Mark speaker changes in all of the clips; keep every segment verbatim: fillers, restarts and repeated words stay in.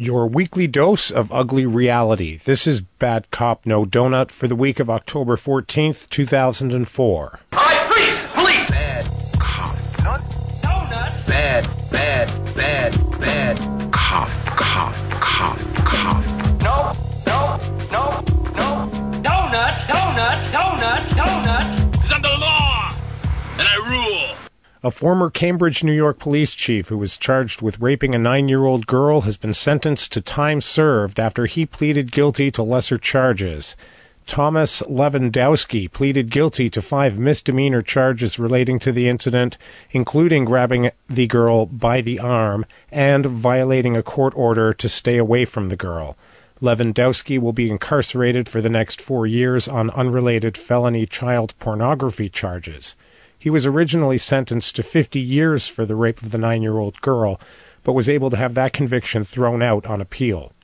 Speaker 1: Your weekly dose of ugly reality. This is Bad Cop No Donut for the week of October fourteenth, two thousand four.
Speaker 2: Hi, police! Police!
Speaker 3: Bad cop.
Speaker 2: Nut? Donut?
Speaker 3: Bad, bad, bad, bad cop, cop, cop, cop.
Speaker 2: No, no, no, no. Donut, donut, donut, donut.
Speaker 4: It's under the law, and I rule.
Speaker 1: A former Cambridge, New York police chief who was charged with raping a nine-year-old girl has been sentenced to time served after he pleaded guilty to lesser charges. Thomas Lewandowski pleaded guilty to five misdemeanor charges relating to the incident, including grabbing the girl by the arm and violating a court order to stay away from the girl. Lewandowski will be incarcerated for the next four years on unrelated felony child pornography charges. He was originally sentenced to fifty years for the rape of the nine-year-old girl, but was able to have that conviction thrown out on appeal.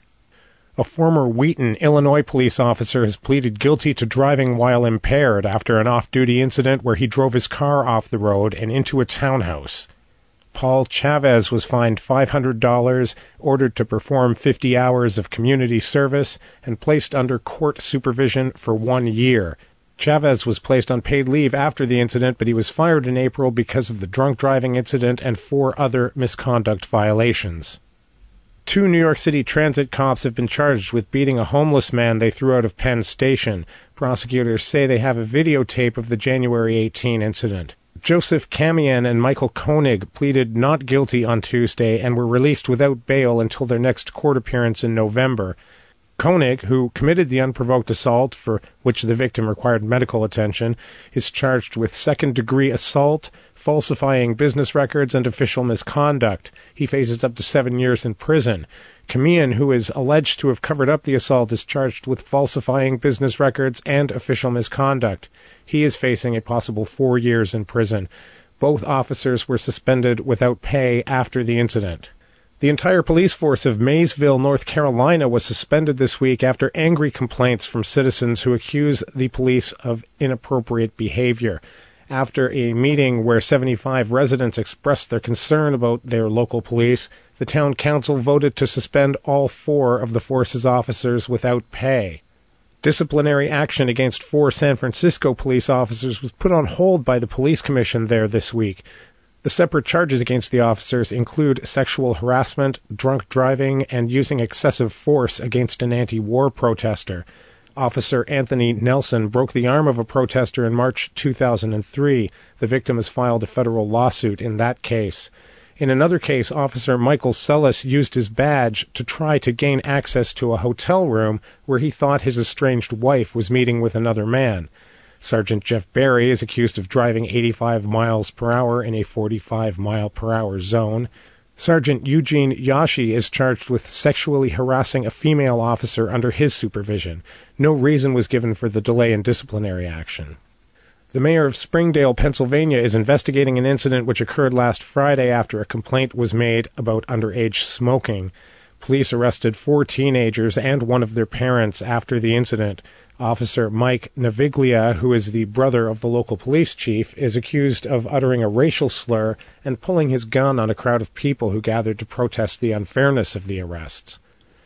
Speaker 1: A former Wheaton, Illinois police officer has pleaded guilty to driving while impaired after an off-duty incident where he drove his car off the road and into a townhouse. Paul Chavez was fined five hundred dollars, ordered to perform fifty hours of community service, and placed under court supervision for one year. Chavez was placed on paid leave after the incident, but he was fired in April because of the drunk driving incident and four other misconduct violations. Two New York City transit cops have been charged with beating a homeless man they threw out of Penn Station. Prosecutors say they have a videotape of the January eighteenth incident. Joseph Kamian and Michael Koenig pleaded not guilty on Tuesday and were released without bail until their next court appearance in November. Koenig, who committed the unprovoked assault for which the victim required medical attention, is charged with second-degree assault, falsifying business records, and official misconduct. He faces up to seven years in prison. Kamian, who is alleged to have covered up the assault, is charged with falsifying business records and official misconduct. He is facing a possible four years in prison. Both officers were suspended without pay after the incident. The entire police force of Maysville, North Carolina, was suspended this week after angry complaints from citizens who accuse the police of inappropriate behavior. After a meeting where seventy-five residents expressed their concern about their local police, the town council voted to suspend all four of the force's officers without pay. Disciplinary action against four San Francisco police officers was put on hold by the police commission there this week. The separate charges against the officers include sexual harassment, drunk driving, and using excessive force against an anti-war protester. Officer Anthony Nelson broke the arm of a protester in March two thousand three. The victim has filed a federal lawsuit in that case. In another case, Officer Michael Sellis used his badge to try to gain access to a hotel room where he thought his estranged wife was meeting with another man. Sergeant Jeff Berry is accused of driving eighty-five miles per hour in a forty-five mile per hour zone. Sergeant Eugene Yashi is charged with sexually harassing a female officer under his supervision. No reason was given for the delay in disciplinary action. The mayor of Springdale, Pennsylvania, is investigating an incident which occurred last Friday after a complaint was made about underage smoking. Police arrested four teenagers and one of their parents after the incident. Officer Mike Naviglia, who is the brother of the local police chief, is accused of uttering a racial slur and pulling his gun on a crowd of people who gathered to protest the unfairness of the arrests.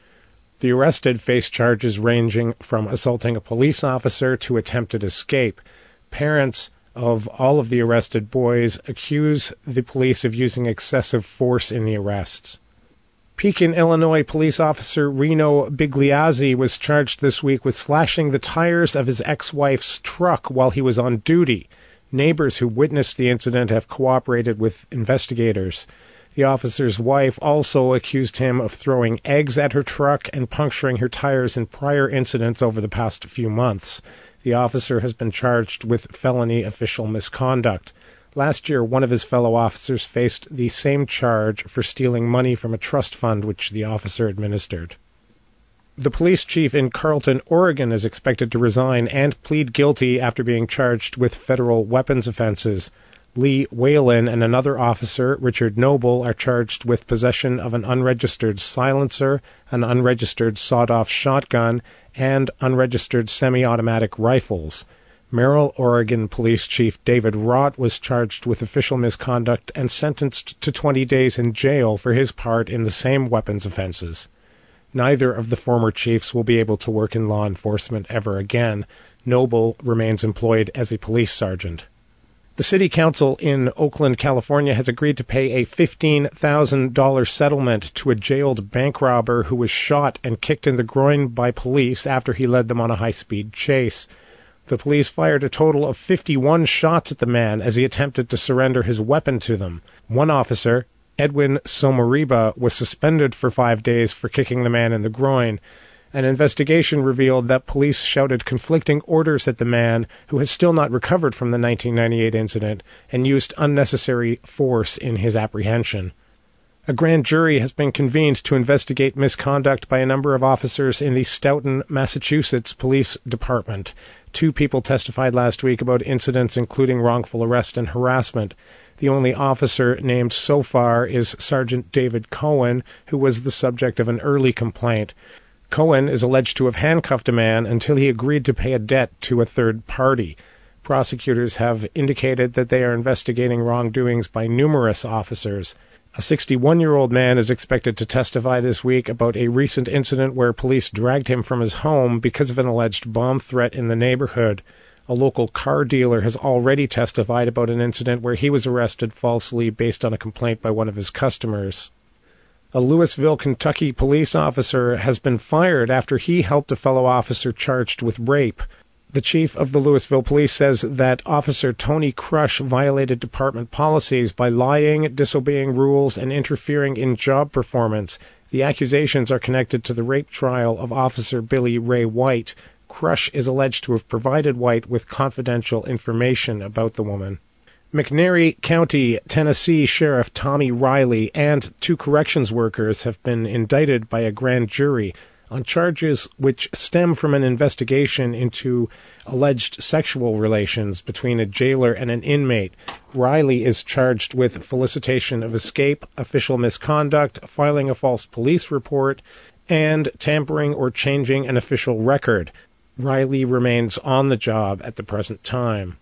Speaker 1: The arrested face charges ranging from assaulting a police officer to attempted escape. Parents of all of the arrested boys accuse the police of using excessive force in the arrests. Pekin, Illinois police officer Reno Bigliazzi was charged this week with slashing the tires of his ex-wife's truck while he was on duty. Neighbors who witnessed the incident have cooperated with investigators. The officer's wife also accused him of throwing eggs at her truck and puncturing her tires in prior incidents over the past few months. The officer has been charged with felony official misconduct. Last year, one of his fellow officers faced the same charge for stealing money from a trust fund which the officer administered. The police chief in Carlton, Oregon, is expected to resign and plead guilty after being charged with federal weapons offenses. Lee Whalen and another officer, Richard Noble, are charged with possession of an unregistered silencer, an unregistered sawed-off shotgun, and unregistered semi-automatic rifles. Merrill, Oregon Police Chief David Rott was charged with official misconduct and sentenced to twenty days in jail for his part in the same weapons offenses. Neither of the former chiefs will be able to work in law enforcement ever again. Noble remains employed as a police sergeant. The city council in Oakland, California, has agreed to pay a fifteen thousand dollars settlement to a jailed bank robber who was shot and kicked in the groin by police after he led them on a high-speed chase. The police fired a total of fifty-one shots at the man as he attempted to surrender his weapon to them. One officer, Edwin Somariba, was suspended for five days for kicking the man in the groin. An investigation revealed that police shouted conflicting orders at the man, who has still not recovered from the nineteen ninety-eight incident, and used unnecessary force in his apprehension. A grand jury has been convened to investigate misconduct by a number of officers in the Stoughton, Massachusetts Police Department. Two people testified last week about incidents including wrongful arrest and harassment. The only officer named so far is Sergeant David Cohen, who was the subject of an early complaint. Cohen is alleged to have handcuffed a man until he agreed to pay a debt to a third party. Prosecutors have indicated that they are investigating wrongdoings by numerous officers. A sixty-one-year-old man is expected to testify this week about a recent incident where police dragged him from his home because of an alleged bomb threat in the neighborhood. A local car dealer has already testified about an incident where he was arrested falsely based on a complaint by one of his customers. A Louisville, Kentucky police officer has been fired after he helped a fellow officer charged with rape. The chief of the Louisville Police says that Officer Tony Crush violated department policies by lying, disobeying rules, and interfering in job performance. The accusations are connected to the rape trial of Officer Billy Ray White. Crush is alleged to have provided White with confidential information about the woman. McNairy County, Tennessee Sheriff Tommy Riley and two corrections workers have been indicted by a grand jury on charges which stem from an investigation into alleged sexual relations between a jailer and an inmate. Riley is charged with felicitation of escape, official misconduct, filing a false police report, and tampering or changing an official record. Riley remains on the job at the present time.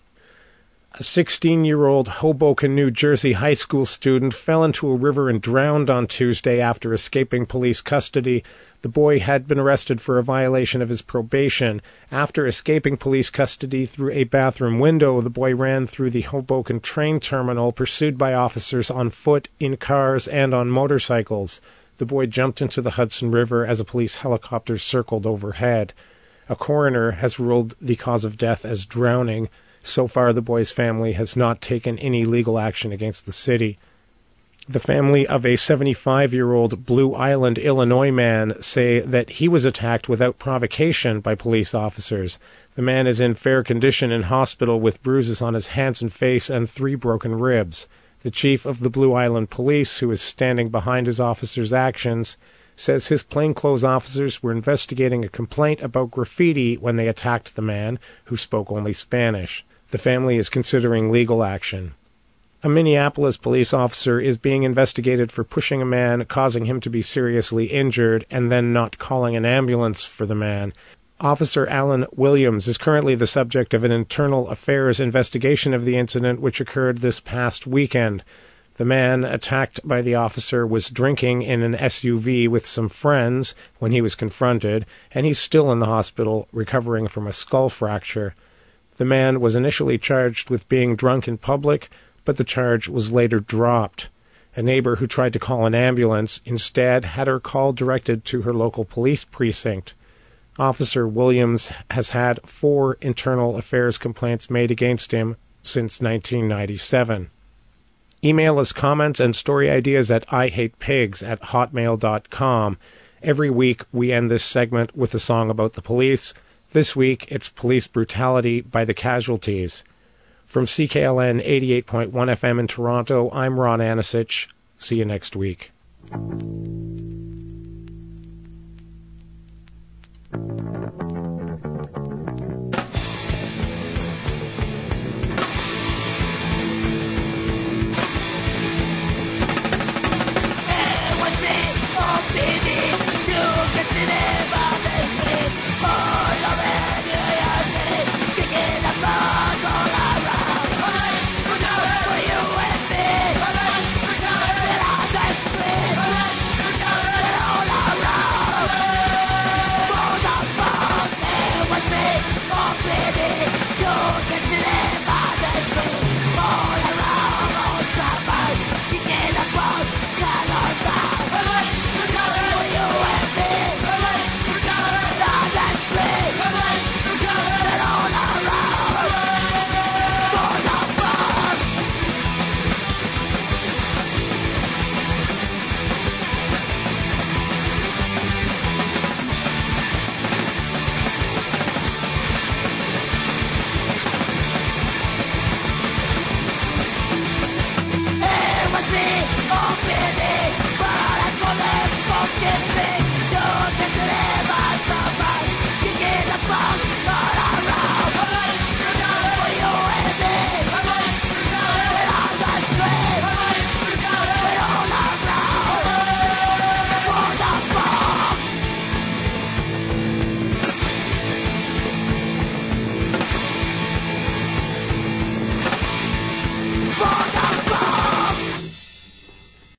Speaker 1: A sixteen-year-old Hoboken, New Jersey high school student fell into a river and drowned on Tuesday after escaping police custody. The boy had been arrested for a violation of his probation. After escaping police custody through a bathroom window, the boy ran through the Hoboken train terminal, pursued by officers on foot, in cars, and on motorcycles. The boy jumped into the Hudson River as a police helicopter circled overhead. A coroner has ruled the cause of death as drowning. So far, the boy's family has not taken any legal action against the city. The family of a seventy-five-year-old Blue Island, Illinois man say that he was attacked without provocation by police officers. The man is in fair condition in hospital with bruises on his hands and face and three broken ribs. The chief of the Blue Island Police, who is standing behind his officers' actions, says his plainclothes officers were investigating a complaint about graffiti when they attacked the man, who spoke only Spanish. The family is considering legal action. A Minneapolis police officer is being investigated for pushing a man, causing him to be seriously injured, and then not calling an ambulance for the man. Officer Alan Williams is currently the subject of an internal affairs investigation of the incident, which occurred this past weekend. The man attacked by the officer was drinking in an S U V with some friends when he was confronted, and he's still in the hospital recovering from a skull fracture. The man was initially charged with being drunk in public, but the charge was later dropped. A neighbor who tried to call an ambulance instead had her call directed to her local police precinct. Officer Williams has had four internal affairs complaints made against him since nineteen ninety-seven. Email us comments and story ideas at ihatepigs at hotmail dot com. Every week we end this segment with a song about the police. This week it's Police Brutality by the Casualties. From C K L N eighty-eight point one F M in Toronto, I'm Ron Anisich. See you next week.
Speaker 5: Brutality! For